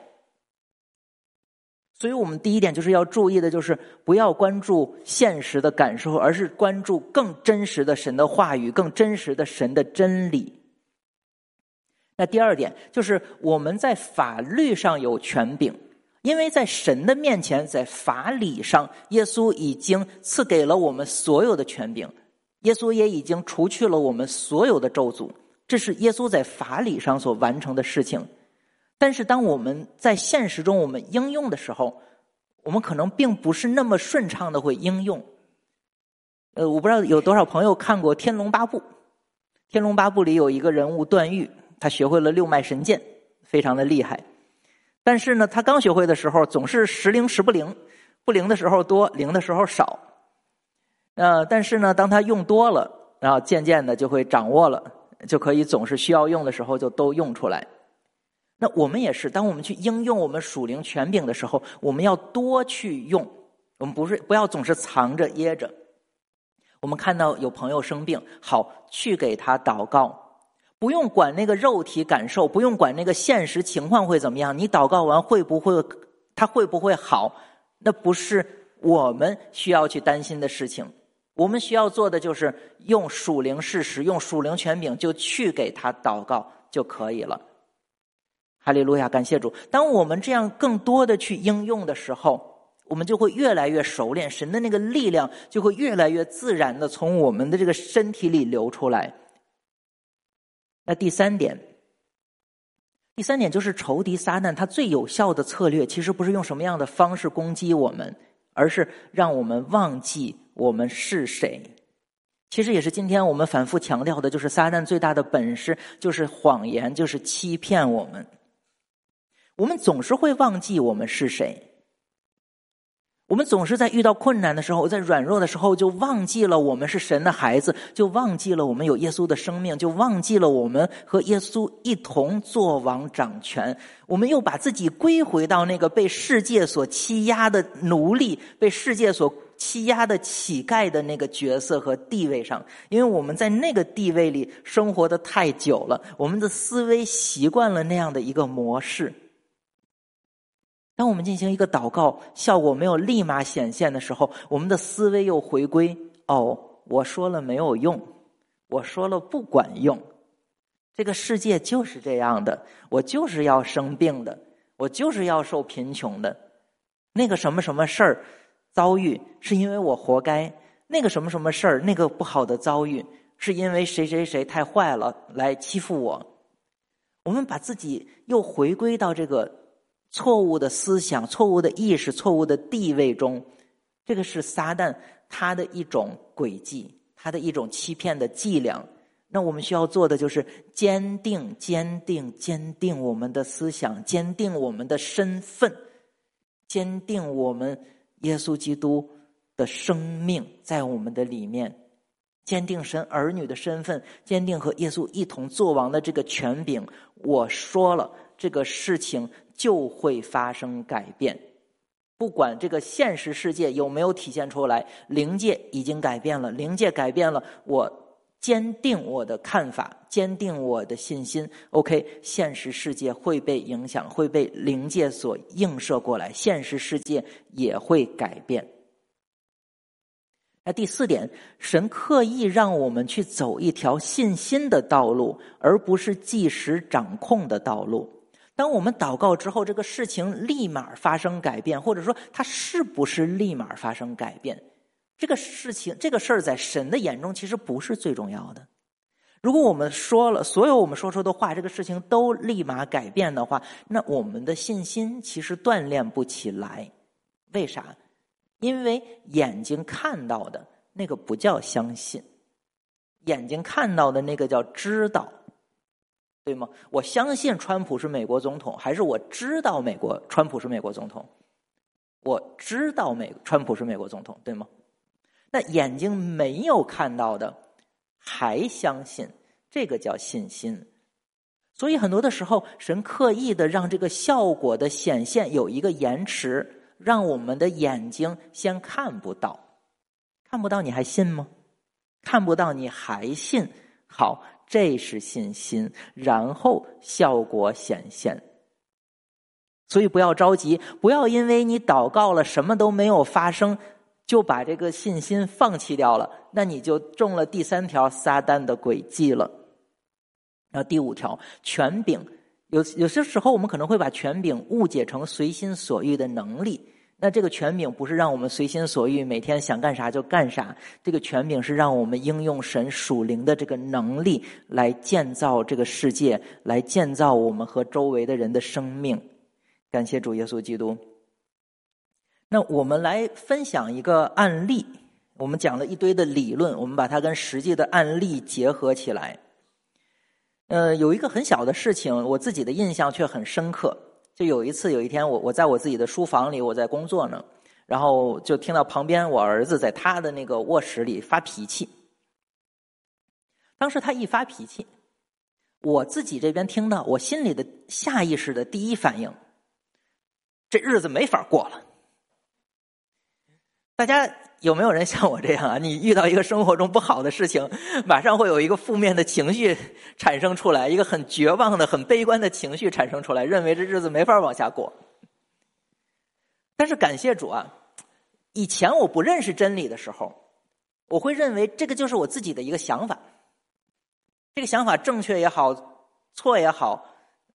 所以我们第一点就是要注意的，就是不要关注现实的感受，而是关注更真实的神的话语，更真实的神的真理。那第二点就是我们在法律上有权柄，因为在神的面前，在法理上，耶稣已经赐给了我们所有的权柄，耶稣也已经除去了我们所有的咒诅，这是耶稣在法理上所完成的事情。但是当我们在现实中我们应用的时候，我们可能并不是那么顺畅的会应用。呃，我不知道有多少朋友看过《天龙八部》，《天龙八部》里有一个人物段誉，他学会了六脉神剑，非常的厉害。但是呢，他刚学会的时候总是时灵时不灵，不灵的时候多，灵的时候少。呃，但是呢，当他用多了，然后渐渐的就会掌握了，就可以总是需要用的时候就都用出来。那我们也是，当我们去应用我们属灵权柄的时候，我们要多去用，我们不是不要总是藏着掖着。我们看到有朋友生病，好，去给他祷告，不用管那个肉体感受，不用管那个现实情况会怎么样，你祷告完会不会他会不会好，那不是我们需要去担心的事情。我们需要做的就是用属灵事实，用属灵权柄就去给他祷告就可以了。 哈利路亚，感谢主。当我们这样更多的去应用的时候，我们就会越来越熟练，神的那个力量就会越来越自然的从我们的这个身体里流出来。那第三点，第三点就是仇敌撒旦他最有效的策略，其实不是用什么样的方式攻击我们，而是让我们忘记我们是谁。其实也是今天我们反复强调的，就是撒旦最大的本事就是谎言，就是欺骗我们。我们总是会忘记我们是谁，我们总是在遇到困难的时候，在软弱的时候，就忘记了我们是神的孩子，就忘记了我们有耶稣的生命，就忘记了我们和耶稣一同作王掌权。我们又把自己归回到那个被世界所欺压的奴隶，被世界所欺压的乞丐的那个角色和地位上，因为我们在那个地位里生活得太久了，我们的思维习惯了那样的一个模式。当我们进行一个祷告，效果没有立马显现的时候，我们的思维又回归，哦，我说了没有用，我说了不管用，这个世界就是这样的，我就是要生病的，我就是要受贫穷的，那个什么什么事儿遭遇是因为我活该，那个什么什么事儿那个不好的遭遇是因为谁谁谁太坏了来欺负我。我们把自己又回归到这个错误的思想、错误的意识、错误的地位中，这个是撒旦他的一种诡计，他的一种欺骗的伎俩。那我们需要做的就是坚定、坚定、坚定我们的思想，坚定我们的身份，坚定我们耶稣基督的生命在我们的里面，坚定神儿女的身份，坚定和耶稣一同作王的这个权柄。我说了，这个事情就会发生改变，不管这个现实世界有没有体现出来，灵界已经改变了，灵界改变了，我坚定我的看法，坚定我的信心。 OK， 现实世界会被影响，会被灵界所映射过来，现实世界也会改变。那第四点，神刻意让我们去走一条信心的道路，而不是即时掌控的道路。当我们祷告之后，这个事情立马发生改变，或者说它是不是立马发生改变，这个事情这个事儿在神的眼中其实不是最重要的。如果我们说了所有我们说出的话，这个事情都立马改变的话，那我们的信心其实锻炼不起来。为啥？因为眼睛看到的那个不叫相信，眼睛看到的那个叫知道，对吗？我相信川普是美国总统，还是我知道美国川普是美国总统？我知道美川普是美国总统，对吗？那眼睛没有看到的还相信，这个叫信心。所以很多的时候，神刻意的让这个效果的显现有一个延迟，让我们的眼睛先看不到。看不到你还信吗？看不到你还信，好，这是信心，然后效果显现。所以不要着急，不要因为你祷告了什么都没有发生，就把这个信心放弃掉了，那你就中了第三条撒旦的诡计了。然后第五条，权柄，有有些时候我们可能会把权柄误解成随心所欲的能力。那这个权柄不是让我们随心所欲，每天想干啥就干啥，这个权柄是让我们应用神属灵的这个能力来建造这个世界，来建造我们和周围的人的生命。感谢主耶稣基督。那我们来分享一个案例，我们讲了一堆的理论，我们把它跟实际的案例结合起来。呃，有一个很小的事情，我自己的印象却很深刻。就有一次，有一天我我在我自己的书房里，我在工作呢，然后就听到旁边我儿子在他的那个卧室里发脾气。当时他一发脾气，我自己这边听到，我心里的下意识的第一反应，这日子没法过了。大家有没有人像我这样啊？你遇到一个生活中不好的事情，马上会有一个负面的情绪产生出来，一个很绝望的、很悲观的情绪产生出来，认为这日子没法往下过。但是感谢主啊，以前我不认识真理的时候，我会认为这个就是我自己的一个想法，这个想法正确也好，错也好，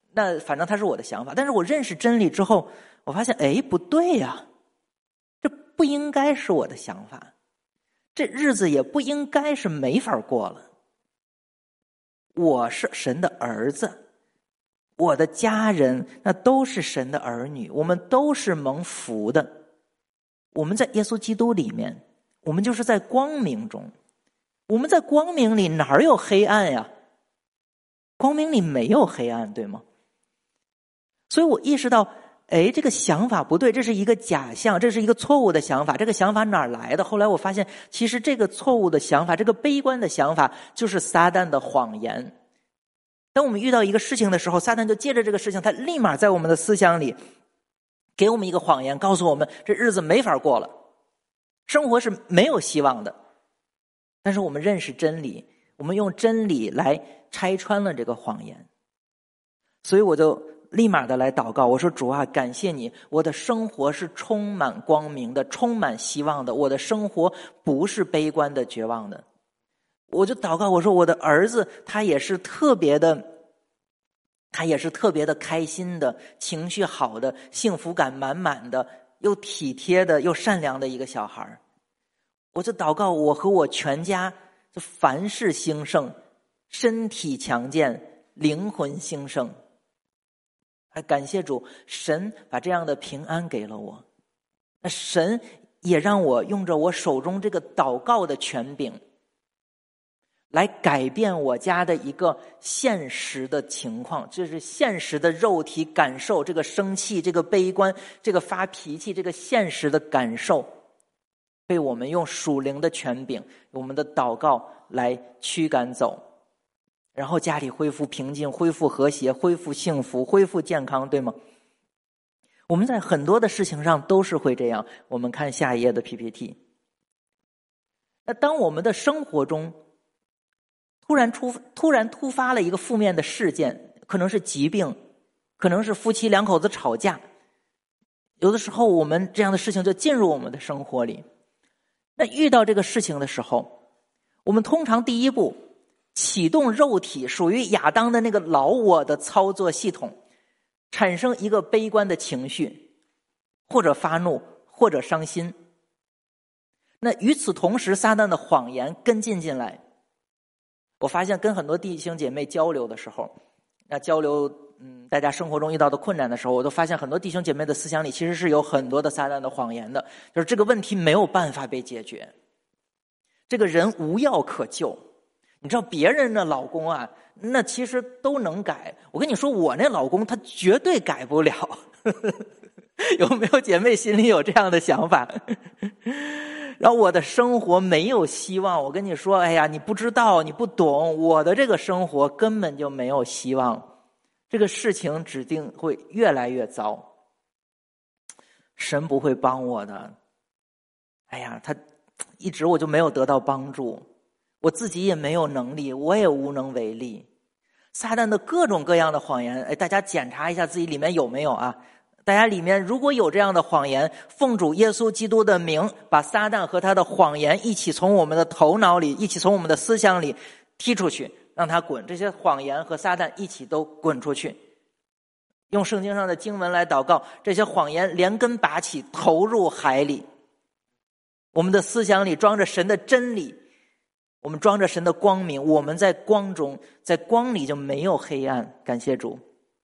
那反正它是我的想法。但是我认识真理之后，我发现，哎，不对呀，这不应该是我的想法，这日子也不应该是没法过了。我是神的儿子，我的家人那都是神的儿女，我们都是蒙福的。我们在耶稣基督里面，我们就是在光明中。我们在光明里哪有黑暗呀？光明里没有黑暗，对吗？所以我意识到，哎，这个想法不对，这是一个假象，这是一个错误的想法。这个想法哪儿来的？后来我发现，其实这个错误的想法，这个悲观的想法，就是撒旦的谎言。当我们遇到一个事情的时候，撒旦就借着这个事情，他立马在我们的思想里给我们一个谎言，告诉我们这日子没法过了，生活是没有希望的。但是我们认识真理，我们用真理来拆穿了这个谎言。所以我就立马的来祷告，我说主啊，感谢你，我的生活是充满光明的，充满希望的，我的生活不是悲观的绝望的。我就祷告，我说我的儿子他也是特别的他也是特别的开心的，情绪好的，幸福感满满的，又体贴的，又善良的一个小孩。我就祷告我和我全家就凡事兴盛，身体强健，灵魂兴盛。还感谢主，神把这样的平安给了我。那神也让我用着我手中这个祷告的权柄来改变我家的一个现实的情况，就是现实的肉体感受，这个生气，这个悲观，这个发脾气，这个现实的感受被我们用属灵的权柄，我们的祷告来驱赶走，然后家里恢复平静，恢复和谐，恢复幸福，恢复健康，对吗？我们在很多的事情上都是会这样。我们看下一页的 P P T。 那当我们的生活中突然突突然突发了一个负面的事件，可能是疾病，可能是夫妻两口子吵架，有的时候我们这样的事情就进入我们的生活里。那遇到这个事情的时候，我们通常第一步启动肉体属于亚当的那个老我的操作系统，产生一个悲观的情绪，或者发怒，或者伤心。那与此同时，撒旦的谎言跟进进来。我发现跟很多弟兄姐妹交流的时候，那交流嗯，大家生活中遇到的困难的时候，我都发现很多弟兄姐妹的思想里其实是有很多的撒旦的谎言的，就是这个问题没有办法被解决，这个人无药可救。你知道别人的老公啊，那其实都能改，我跟你说我那老公他绝对改不了。有没有姐妹心里有这样的想法？然后我的生活没有希望，我跟你说，哎呀，你不知道，你不懂，我的这个生活根本就没有希望，这个事情指定会越来越糟，神不会帮我的。哎呀，他一直我就没有得到帮助，我自己也没有能力，我也无能为力。撒旦的各种各样的谎言，哎，大家检查一下自己里面有没有啊？大家里面如果有这样的谎言，奉主耶稣基督的名，把撒旦和他的谎言一起从我们的头脑里，一起从我们的思想里踢出去，让他滚，这些谎言和撒旦一起都滚出去。用圣经上的经文来祷告，这些谎言连根拔起，投入海里。我们的思想里装着神的真理，我们装着神的光明，我们在光中，在光里就没有黑暗，感谢主。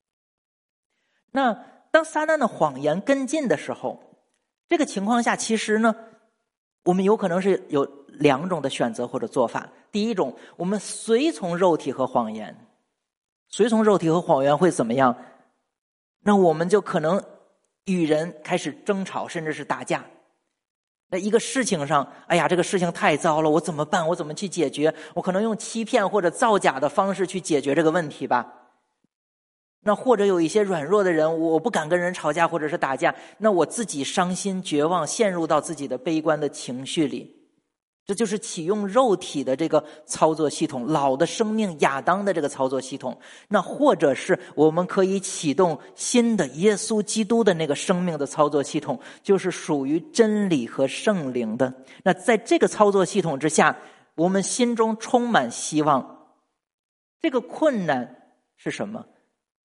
那当撒旦的谎言跟进的时候，这个情况下其实呢，我们有可能是有两种的选择或者做法。第一种，我们随从肉体和谎言，随从肉体和谎言会怎么样？那我们就可能与人开始争吵，甚至是打架。那一个事情上，哎呀，这个事情太糟了，我怎么办？我怎么去解决？我可能用欺骗或者造假的方式去解决这个问题吧。那或者有一些软弱的人，我不敢跟人吵架或者是打架，那我自己伤心绝望，陷入到自己的悲观的情绪里。这就是启用肉体的这个操作系统，老的生命亚当的这个操作系统。那或者是我们可以启动新的耶稣基督的那个生命的操作系统，就是属于真理和圣灵的。那在这个操作系统之下，我们心中充满希望。这个困难是什么？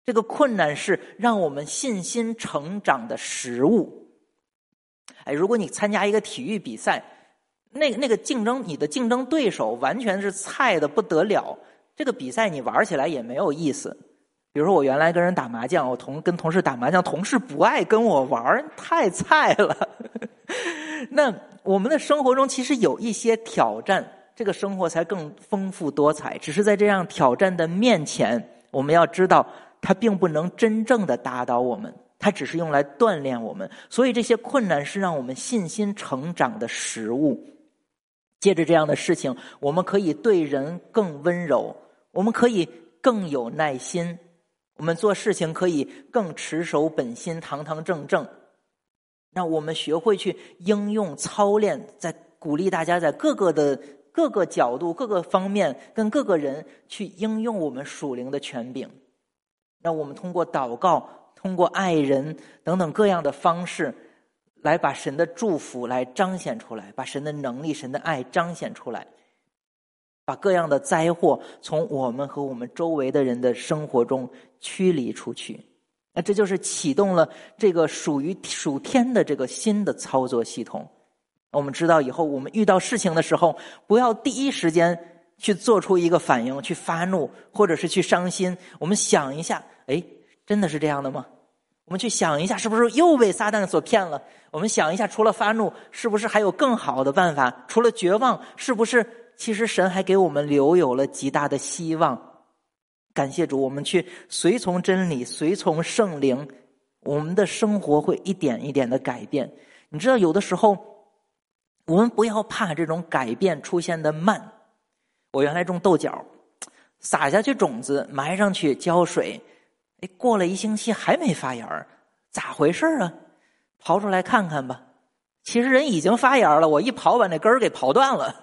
这个困难是让我们信心成长的食物。哎，如果你参加一个体育比赛，那个那个竞争，你的竞争对手完全是菜的不得了，这个比赛你玩起来也没有意思。比如说我原来跟人打麻将，我同跟同事打麻将，同事不爱跟我玩，太菜了。那我们的生活中其实有一些挑战，这个生活才更丰富多彩。只是在这样挑战的面前，我们要知道它并不能真正的打倒我们，它只是用来锻炼我们。所以这些困难是让我们信心成长的食物。借着这样的事情，我们可以对人更温柔，我们可以更有耐心，我们做事情可以更持守本心，堂堂正正。让我们学会去应用操练，在鼓励大家在各个的各个角度各个方面跟各个人去应用我们属灵的权柄。让我们通过祷告，通过爱人等等各样的方式，来把神的祝福来彰显出来，把神的能力神的爱彰显出来，把各样的灾祸从我们和我们周围的人的生活中驱离出去。那这就是启动了这个属于属天的这个新的操作系统。我们知道以后我们遇到事情的时候，不要第一时间去做出一个反应，去发怒或者是去伤心。我们想一下，诶，真的是这样的吗？我们去想一下，是不是又被撒旦所骗了？我们想一下，除了发怒，是不是还有更好的办法？除了绝望，是不是其实神还给我们留有了极大的希望？感谢主，我们去随从真理，随从圣灵，我们的生活会一点一点的改变。你知道，有的时候我们不要怕这种改变出现的慢。我原来种豆角，撒下去种子，埋上去浇水，哎，过了一星期还没发芽，咋回事啊？刨出来看看吧。其实人已经发芽了，我一刨把那根儿给刨断了。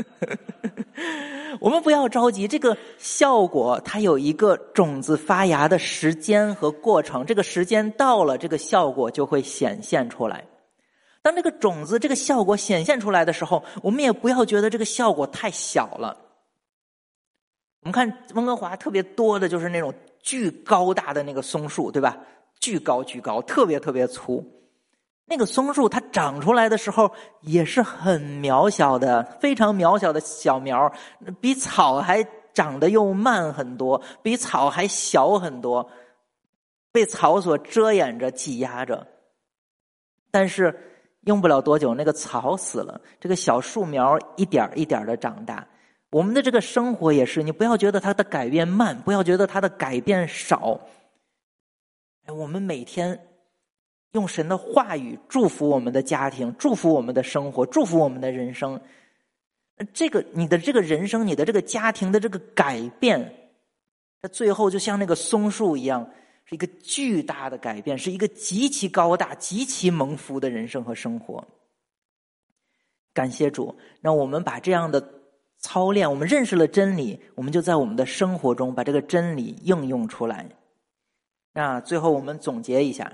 我们不要着急，这个效果它有一个种子发芽的时间和过程，这个时间到了，这个效果就会显现出来。当这个种子这个效果显现出来的时候，我们也不要觉得这个效果太小了。我们看温哥华特别多的就是那种巨高大的那个松树，对吧？巨高巨高，特别特别粗。那个松树它长出来的时候也是很渺小的，非常渺小的小苗，比草还长得又慢很多，比草还小很多，被草所遮掩着挤压着。但是用不了多久，那个草死了，这个小树苗一点一点的长大。我们的这个生活也是，你不要觉得它的改变慢，不要觉得它的改变少。我们每天用神的话语祝福我们的家庭，祝福我们的生活，祝福我们的人生。这个你的这个人生，你的这个家庭的这个改变，它最后就像那个松树一样，是一个巨大的改变，是一个极其高大极其蒙福的人生和生活。感谢主，让我们把这样的操练，我们认识了真理，我们就在我们的生活中把这个真理应用出来。那最后我们总结一下。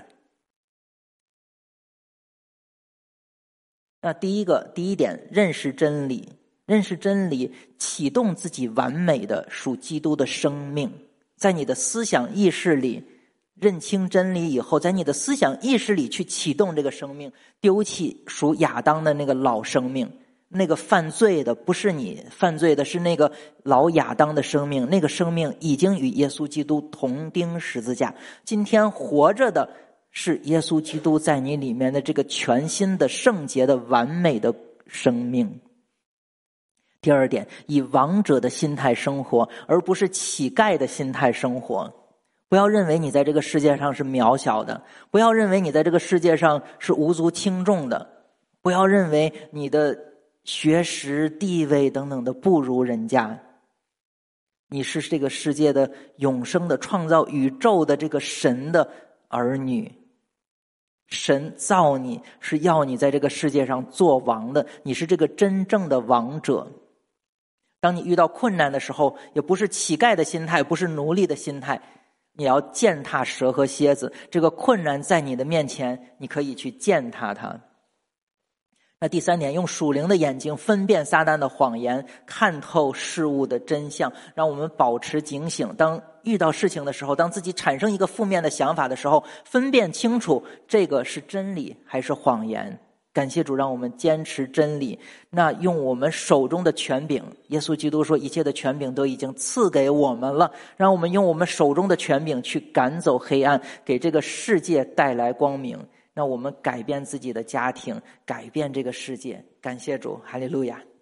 那第一个第一点，认识真理，认识真理，启动自己完美的属基督的生命。在你的思想意识里认清真理以后，在你的思想意识里去启动这个生命，丢弃属亚当的那个老生命，那个犯罪的不是你犯罪的，是那个老亚当的生命，那个生命已经与耶稣基督同钉十字架。今天活着的是耶稣基督在你里面的这个全新的圣洁的完美的生命。第二点，以王者的心态生活，而不是乞丐的心态生活。不要认为你在这个世界上是渺小的，不要认为你在这个世界上是无足轻重的，不要认为你的学识地位等等的不如人家。你是这个世界的永生的创造宇宙的这个神的儿女，神造你是要你在这个世界上做王的，你是这个真正的王者。当你遇到困难的时候，也不是乞丐的心态，不是奴隶的心态，你要践踏蛇和蝎子。这个困难在你的面前，你可以去践踏它。 那第三点，用属灵的眼睛分辨撒旦的谎言，看透事物的真相，让我们保持警醒。当遇到事情的时候，当自己产生一个负面的想法的时候，分辨清楚这个是真理还是谎言。感谢主，让我们坚持真理。那用我们手中的权柄，耶稣基督说一切的权柄都已经赐给我们了，让我们用我们手中的权柄去赶走黑暗，给这个世界带来光明。让我们改变自己的家庭，改变这个世界。感谢主，哈利路亚。